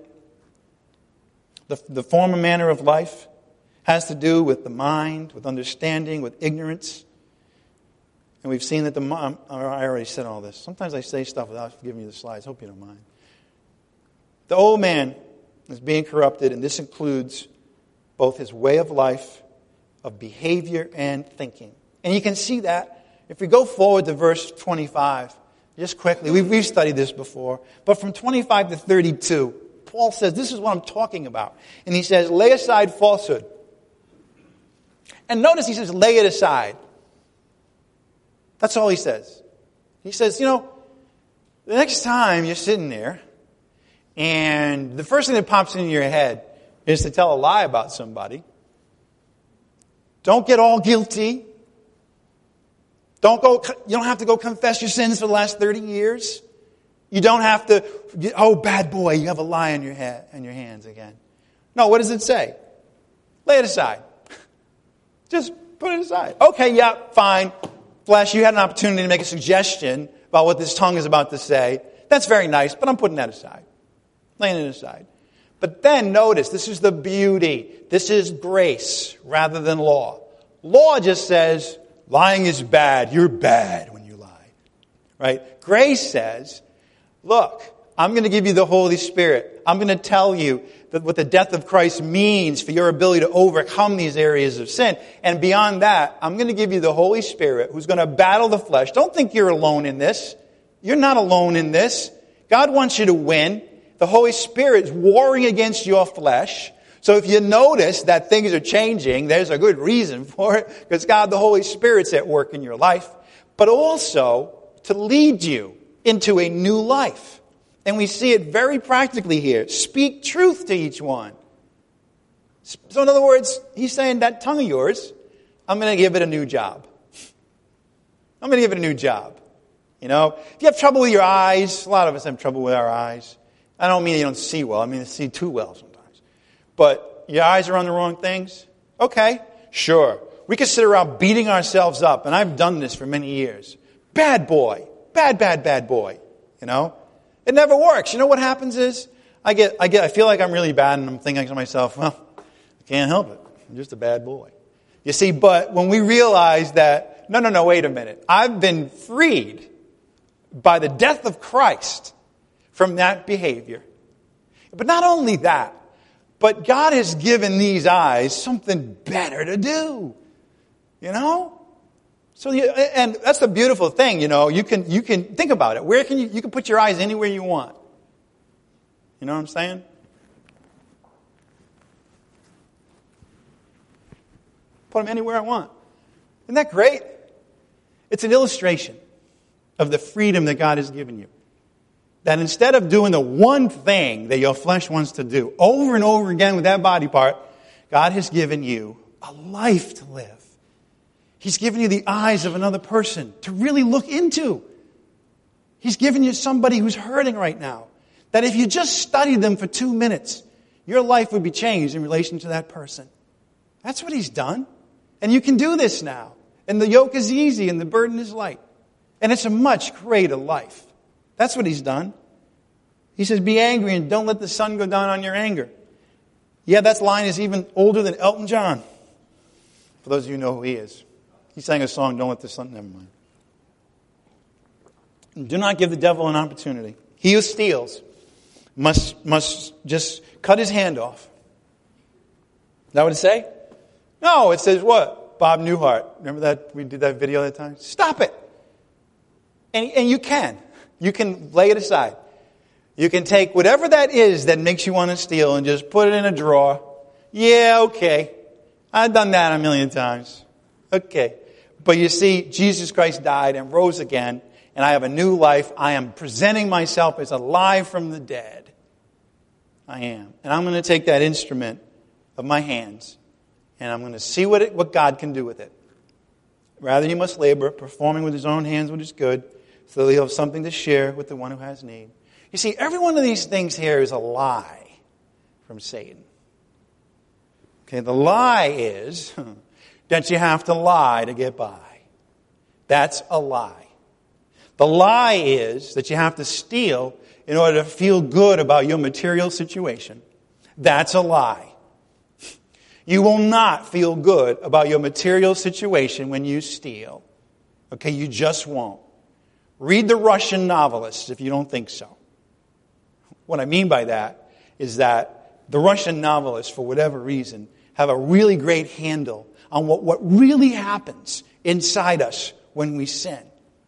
The former manner of life has to do with the mind, with understanding, with ignorance. And we've seen that I already said all this. Sometimes I say stuff without giving you the slides. Hope you don't mind. The old man is being corrupted, and this includes both his way of life, of behavior, and thinking. And you can see that if we go forward to verse 25, just quickly. We've studied this before. But from 25 to 32, Paul says, this is what I'm talking about. And he says, lay aside falsehood. And notice he says, lay it aside. That's all he says. He says, the next time you're sitting there and the first thing that pops into your head is to tell a lie about somebody, don't get all guilty. You don't have to go confess your sins for the last 30 years. You don't have to, bad boy, you have a lie in your hands again. No, what does it say? Lay it aside. Just put it aside. Okay, yeah, fine. Flesh, you had an opportunity to make a suggestion about what this tongue is about to say. That's very nice, but I'm putting that aside. Laying it aside. But then notice, this is the beauty. This is grace rather than law. Law just says, lying is bad. You're bad when you lie. Right? Grace says, look, I'm going to give you the Holy Spirit. I'm going to tell you that what the death of Christ means for your ability to overcome these areas of sin. And beyond that, I'm going to give you the Holy Spirit who's going to battle the flesh. Don't think you're alone in this. You're not alone in this. God wants you to win. The Holy Spirit is warring against your flesh. So if you notice that things are changing, there's a good reason for it, because God, the Holy Spirit's at work in your life, but also to lead you into a new life. And we see it very practically here. Speak truth to each one. So in other words, he's saying that tongue of yours, I'm going to give it a new job. I'm going to give it a new job. If you have trouble with your eyes, a lot of us have trouble with our eyes. I don't mean you don't see well. I mean you see too well sometimes. But your eyes are on the wrong things? Okay, sure. We can sit around beating ourselves up, and I've done this for many years. Bad boy. Bad boy. You know? It never works. You know what happens is, I feel like I'm really bad, and I'm thinking to myself, well, I can't help it. I'm just a bad boy. You see, but when we realize that, no, wait a minute. I've been freed by the death of Christ from that behavior. But not only that, but God has given these eyes something better to do. You know? So, and that's the beautiful thing, you know. You can think about it. Where can you can put your eyes anywhere you want. You know what I'm saying? Put them anywhere I want. Isn't that great? It's an illustration of the freedom that God has given you. That instead of doing the one thing that your flesh wants to do over and over again with that body part, God has given you a life to live. He's given you the eyes of another person to really look into. He's given you somebody who's hurting right now. That if you just studied them for 2 minutes, your life would be changed in relation to that person. That's what He's done. And you can do this now. And the yoke is easy and the burden is light. And it's a much greater life. That's what He's done. He says, be angry and don't let the sun go down on your anger. Yeah, that line is even older than Elton John. For those of you who know who he is. He sang a song, Don't Let the Sun, never mind. Do not give the devil an opportunity. He who steals must just cut his hand off. Is that what it say? No, it says what? Bob Newhart. Remember that? We did that video that time? Stop it. And you can. You can lay it aside. You can take whatever that is that makes you want to steal and just put it in a drawer. Yeah, okay. I've done that a million times. Okay. But you see, Jesus Christ died and rose again, and I have a new life. I am presenting myself as alive from the dead. I am. And I'm going to take that instrument of my hands, and I'm going to see what God can do with it. Rather, he must labor, performing with his own hands what is good, so that he'll have something to share with the one who has need. You see, every one of these things here is a lie from Satan. Okay, the lie is that you have to lie to get by. That's a lie. The lie is that you have to steal in order to feel good about your material situation. That's a lie. You will not feel good about your material situation when you steal. Okay, you just won't. Read the Russian novelists if you don't think so. What I mean by that is that the Russian novelists, for whatever reason, have a really great handle on what really happens inside us when we sin.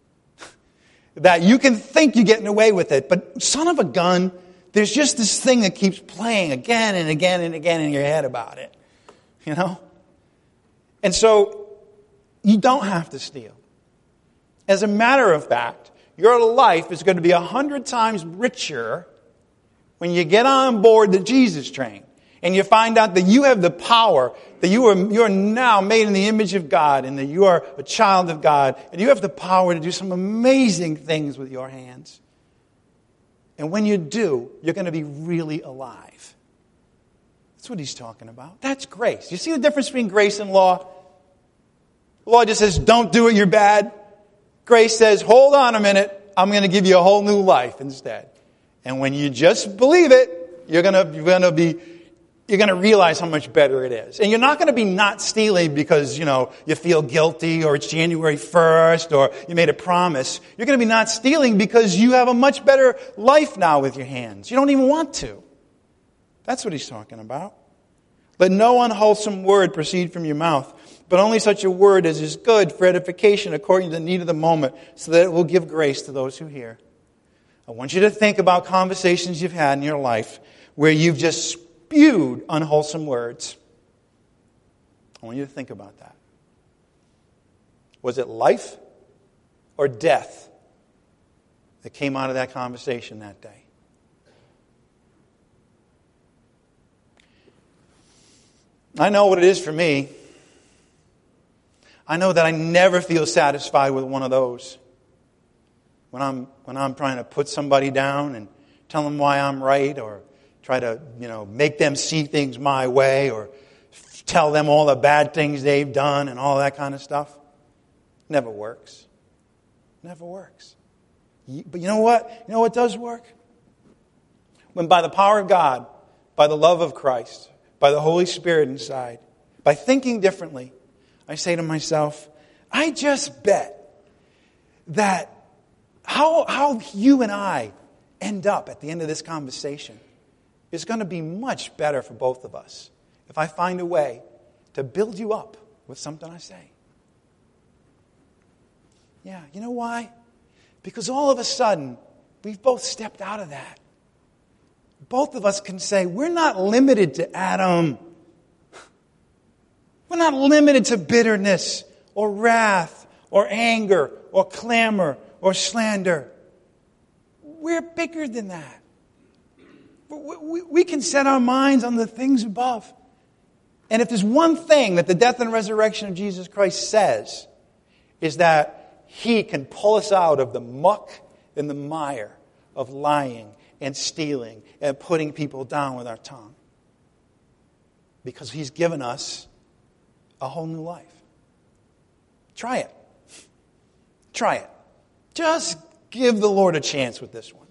That you can think you're getting away with it, but son of a gun, there's just this thing that keeps playing again and again and again in your head about it. You know? And so, you don't have to steal. As a matter of fact, your life is going to be 100 times richer when you get on board the Jesus train and you find out that you have the power, that you are now made in the image of God and that you are a child of God and you have the power to do some amazing things with your hands. And when you do, you're going to be really alive. That's what he's talking about. That's grace. You see the difference between grace and law? The law just says, don't do it, you're bad. Grace says, hold on a minute, I'm going to give you a whole new life instead. And when you just believe it, you're going to realize how much better it is. And you're not going to be not stealing because, you feel guilty or it's January 1st or you made a promise. You're going to be not stealing because you have a much better life now with your hands. You don't even want to. That's what he's talking about. Let no unwholesome word proceed from your mouth, but only such a word as is good for edification according to the need of the moment, so that it will give grace to those who hear. I want you to think about conversations you've had in your life where you've just spewed unwholesome words. I want you to think about that. Was it life or death that came out of that conversation that day? I know what it is for me. I know that I never feel satisfied with one of those. When I'm trying to put somebody down and tell them why I'm right, or try to, make them see things my way, or tell them all the bad things they've done and all that kind of stuff. Never works. Never works. But you know what? You know what does work? When by the power of God, by the love of Christ, by the Holy Spirit inside, by thinking differently, I say to myself, I just bet that how you and I end up at the end of this conversation is going to be much better for both of us if I find a way to build you up with something I say. Yeah, you know why? Because all of a sudden, we've both stepped out of that. Both of us can say, we're not limited to Adam. We're not limited to bitterness or wrath or anger or clamor or slander. We're bigger than that. We can set our minds on the things above. And if there's one thing that the death and resurrection of Jesus Christ says, is that He can pull us out of the muck and the mire of lying and stealing and putting people down with our tongue. Because He's given us a whole new life. Try it. Try it. Just give the Lord a chance with this one.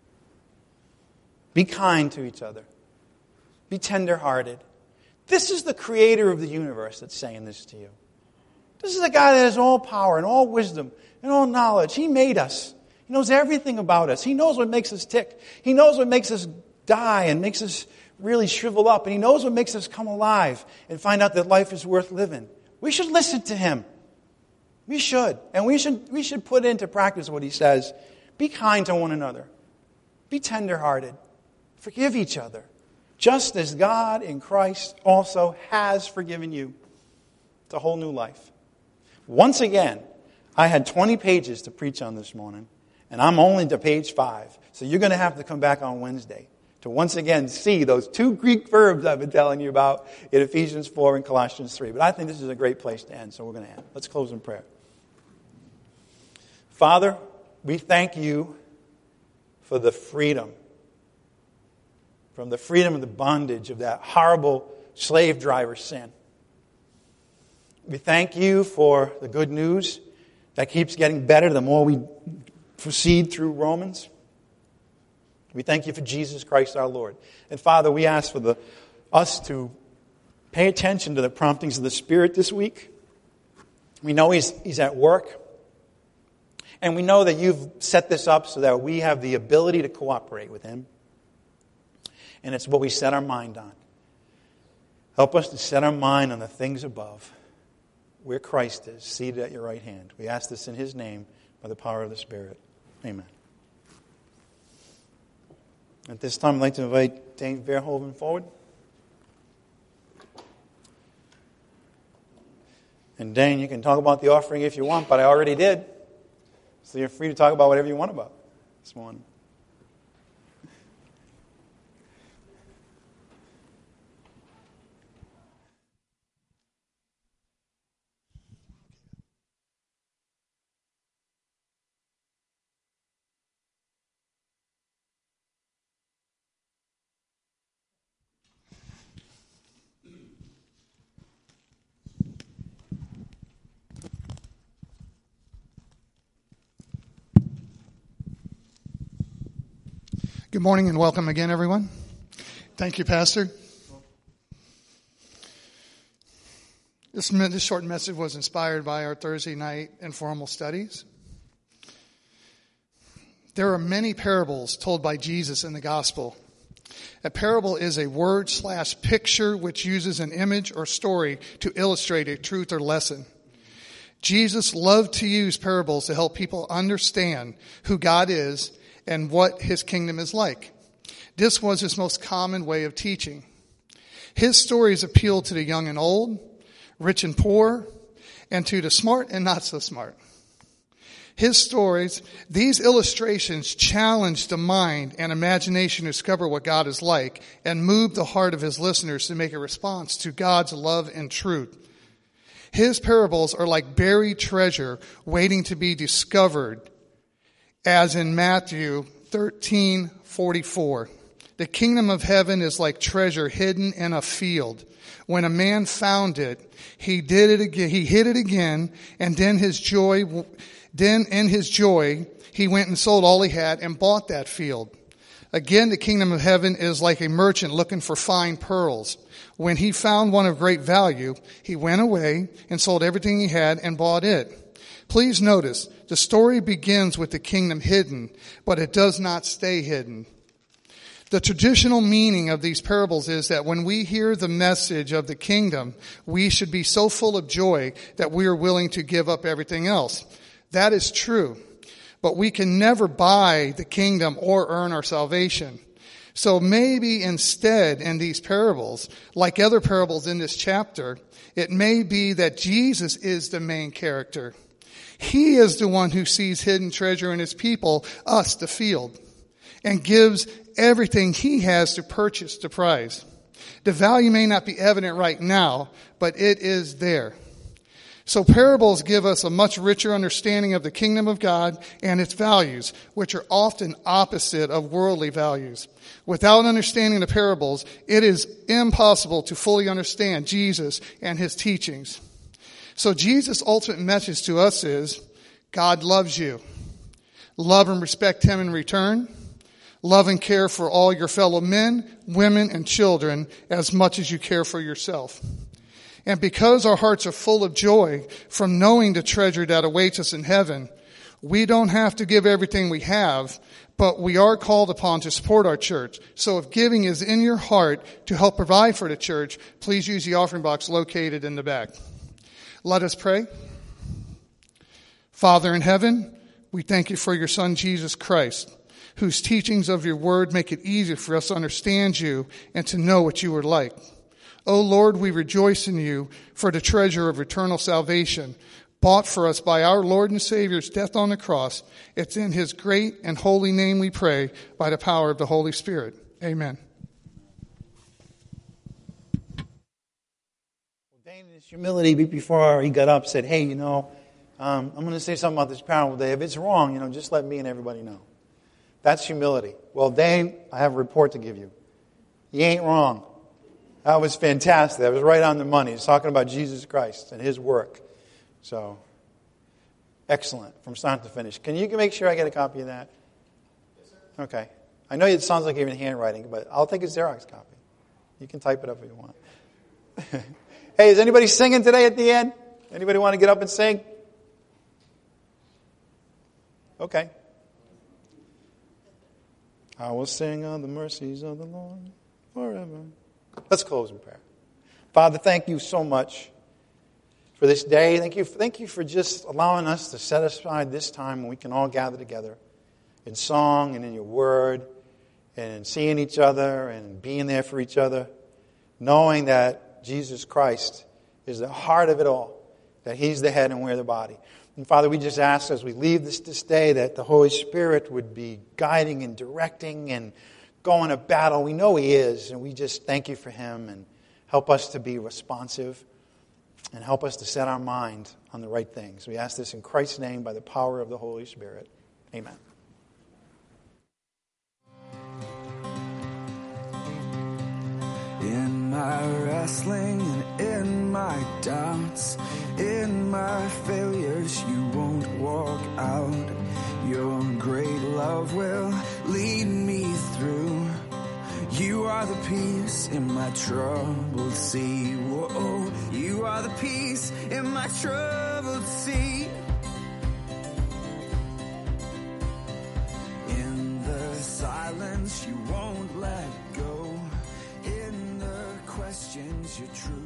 Be kind to each other. Be tender-hearted. This is the creator of the universe that's saying this to you. This is the guy that has all power and all wisdom and all knowledge. He made us. He knows everything about us. He knows what makes us tick. He knows what makes us die and makes us really shrivel up. And He knows what makes us come alive and find out that life is worth living. We should listen to Him. We should. And we should put into practice what He says. Be kind to one another. Be tender-hearted. Forgive each other. Just as God in Christ also has forgiven you. It's a whole new life. Once again, I had 20 pages to preach on this morning, and I'm only to page 5. So you're going to have to come back on Wednesday to once again see those 2 Greek verbs I've been telling you about in Ephesians 4 and Colossians 3. But I think this is a great place to end, so we're going to end. Let's close in prayer. Father, we thank You for the freedom, from the freedom of the bondage of that horrible slave driver sin. We thank You for the good news that keeps getting better the more we proceed through Romans. We thank You for Jesus Christ our Lord. And Father, we ask for us to pay attention to the promptings of the Spirit this week. We know He's at work. And we know that You've set this up so that we have the ability to cooperate with Him. And it's what we set our mind on. Help us to set our mind on the things above, where Christ is, seated at Your right hand. We ask this in His name, by the power of the Spirit. Amen. At this time, I'd like to invite Dane Verhoeven forward. And Dane, you can talk about the offering if you want, but I already did. So you're free to talk about whatever you want about this morning. Good morning and welcome again, everyone. Thank you, Pastor. This short message was inspired by our Thursday night informal studies. There are many parables told by Jesus in the gospel. A parable is a word/picture which uses an image or story to illustrate a truth or lesson. Jesus loved to use parables to help people understand who God is and what His kingdom is like. This was His most common way of teaching. His stories appealed to the young and old, rich and poor, and to the smart and not so smart. His stories, these illustrations challenged the mind and imagination to discover what God is like and moved the heart of His listeners to make a response to God's love and truth. His parables are like buried treasure waiting to be discovered, as in Matthew 13:44. The kingdom of heaven is like treasure hidden in a field. When a man found it, he did it again. He hid it again, and then in his joy, he went and sold all he had and bought that field. Again, the kingdom of heaven is like a merchant looking for fine pearls. When he found one of great value, he went away and sold everything he had and bought it. Please notice, the story begins with the kingdom hidden, but it does not stay hidden. The traditional meaning of these parables is that when we hear the message of the kingdom, we should be so full of joy that we are willing to give up everything else. That is true, but we can never buy the kingdom or earn our salvation. So maybe instead in these parables, like other parables in this chapter, it may be that Jesus is the main character. He is the one who sees hidden treasure in his people, us, the field, and gives everything he has to purchase the prize. The value may not be evident right now, but it is there. So parables give us a much richer understanding of the kingdom of God and its values, which are often opposite of worldly values. Without understanding the parables, it is impossible to fully understand Jesus and his teachings. So Jesus' ultimate message to us is, God loves you. Love and respect him in return. Love and care for all your fellow men, women, and children as much as you care for yourself. And because our hearts are full of joy from knowing the treasure that awaits us in heaven, we don't have to give everything we have, but we are called upon to support our church. So if giving is in your heart to help provide for the church, please use the offering box located in the back. Let us pray. Father in heaven, we thank you for your Son, Jesus Christ, whose teachings of your word make it easy for us to understand you and to know what you are like. O Lord, we rejoice in you for the treasure of eternal salvation, bought for us by our Lord and Savior's death on the cross. It's in his great and holy name we pray, by the power of the Holy Spirit. Amen. Well, Dane, in his humility, before he got up, said, hey, I'm going to say something about this parable today. If it's wrong, just let me and everybody know. That's humility. Well, Dane, I have a report to give you. You ain't wrong. That was fantastic. That was right on the money. He's talking about Jesus Christ and his work. So, excellent from start to finish. Can you make sure I get a copy of that? Yes, sir. Okay. I know it sounds like you're in handwriting, but I'll take a Xerox copy. You can type it up if you want. Hey, is anybody singing today at the end? Anybody want to get up and sing? Okay. I will sing of the mercies of the Lord forever. Let's close in prayer. Father, thank you so much for this day. Thank you for just allowing us to set aside this time when we can all gather together in song and in your word and in seeing each other and being there for each other, knowing that Jesus Christ is the heart of it all, that he's the head and we're the body. And Father, we just ask as we leave this day that the Holy Spirit would be guiding and directing and going to battle. We know he is, and we just thank you for him, and help us to be responsive and help us to set our mind on the right things. We ask this in Christ's name by the power of the Holy Spirit. Amen. In my wrestling and in my doubts, in my failures, you won't walk out. Your great love will lead me through. You are the peace in my troubled sea. Whoa, you are the peace in my troubled sea. In the silence, you won't let go. In the questions, you're true.